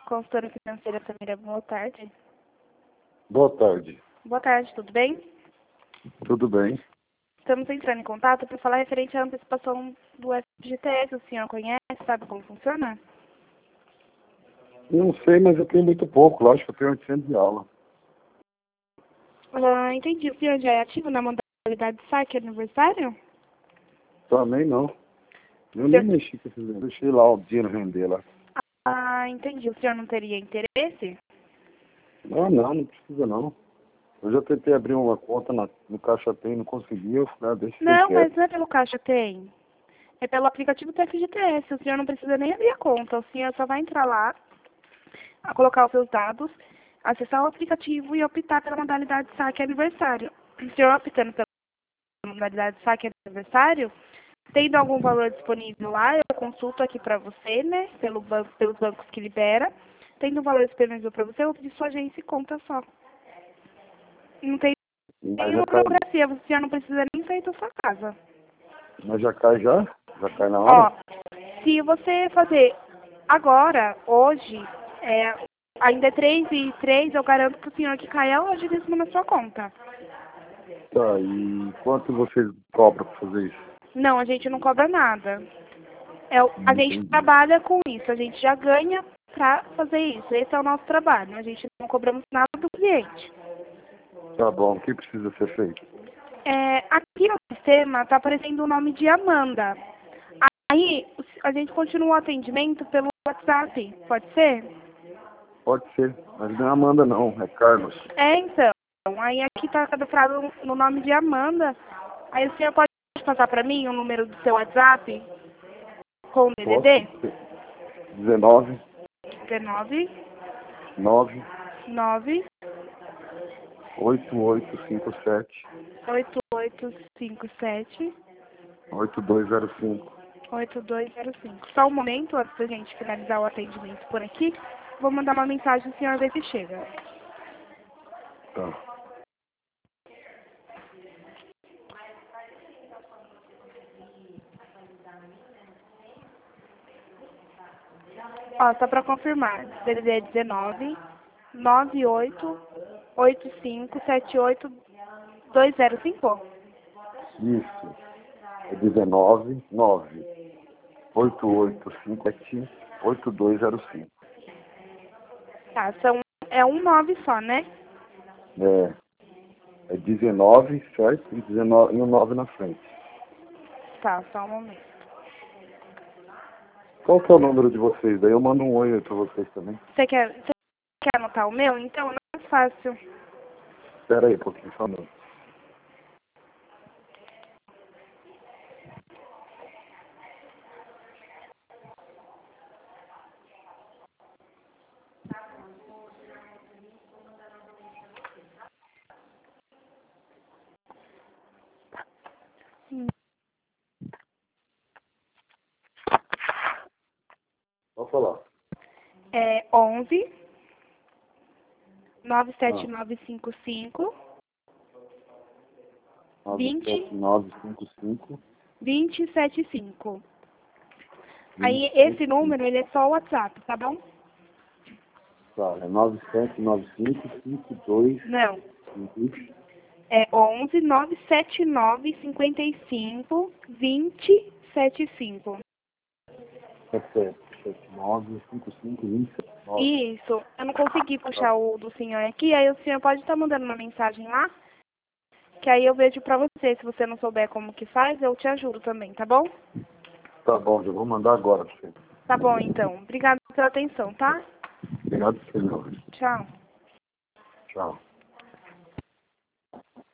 Consultora financeira Samira, boa tarde. Boa tarde. Boa tarde, tudo bem? Tudo bem? Estamos entrando em contato para falar referente à antecipação do FGTS. O senhor conhece, sabe como funciona? Não sei, mas eu tenho muito pouco. Lógico que eu tenho 800 de aula. Entendi. O senhor já é ativo na modalidade de saque aniversário? Também não. Eu nem mexi com esses. Deixei lá o dinheiro render lá. Entendi. O senhor não teria interesse? Não precisa não. Eu já tentei abrir uma conta no Caixa Tem, não consegui. Eu falei, deixa eu Não, mas quieto. não é pelo Caixa Tem. É pelo aplicativo do FGTS. O senhor não precisa nem abrir a conta. O senhor só vai entrar lá, colocar os seus dados, acessar o aplicativo e optar pela modalidade de saque aniversário. O senhor optando pela modalidade de saque aniversário, tendo algum valor disponível lá, eu consulto aqui para você, né, pelos bancos que libera. Tendo um valor disponível para você, eu pedir sua agência e conta só. Não tem Mas nenhuma burocracia, você já não precisa nem sair da sua casa. Mas já cai já? Já cai na hora? Ó, se você fazer agora, hoje, ainda é 3 e 3, eu garanto que o senhor que caia hoje mesmo na sua conta. Tá, e quanto vocês cobram pra fazer isso? Não, a gente não cobra nada. A gente Entendi. trabalha com isso, a gente já ganha pra fazer isso. Esse é o nosso trabalho, a gente não cobramos nada do cliente. Tá bom, o que precisa ser feito? Aqui no sistema está aparecendo o nome de Amanda. Aí a gente continua o atendimento pelo WhatsApp, pode ser? Pode ser, mas não é Amanda não, é Carlos. Então. Aí aqui está cadastrado no nome de Amanda. Aí o senhor pode passar para mim o número do seu WhatsApp com o Posso? DDD? 19 19 9 9 8857 8857 8205. 8205. Só um momento, antes da gente finalizar o atendimento por aqui, vou mandar uma mensagem, o senhor ver se chega. Tá. Ó, só para confirmar, DDD 19 98 85 78 205. Isso. É 19 9 8857 8205. Tá, é um 9 só, né? É 19, certo? E 19 e um 9 na frente. Tá, só um momento. Qual que é o número de vocês? Daí eu mando um oi pra vocês também. Você quer anotar o meu? Então, não é fácil. Espera aí um pouquinho, só um minuto. Pode falar. É 11 97955 20 97955 275. Aí, esse número, ele é só o WhatsApp, tá bom? Tá, é 9795 52. Não. É 11 979 55 20 75. 79 55 27. Isso. Eu não consegui puxar o do senhor aqui, aí o senhor pode estar mandando uma mensagem lá, que aí eu vejo pra você. Se você não souber como que faz, eu te ajudo também, tá bom? Tá bom, já vou mandar agora pra você. Tá bom, então. Obrigada pela atenção, tá? Obrigado, senhor. Tchau. Tchau.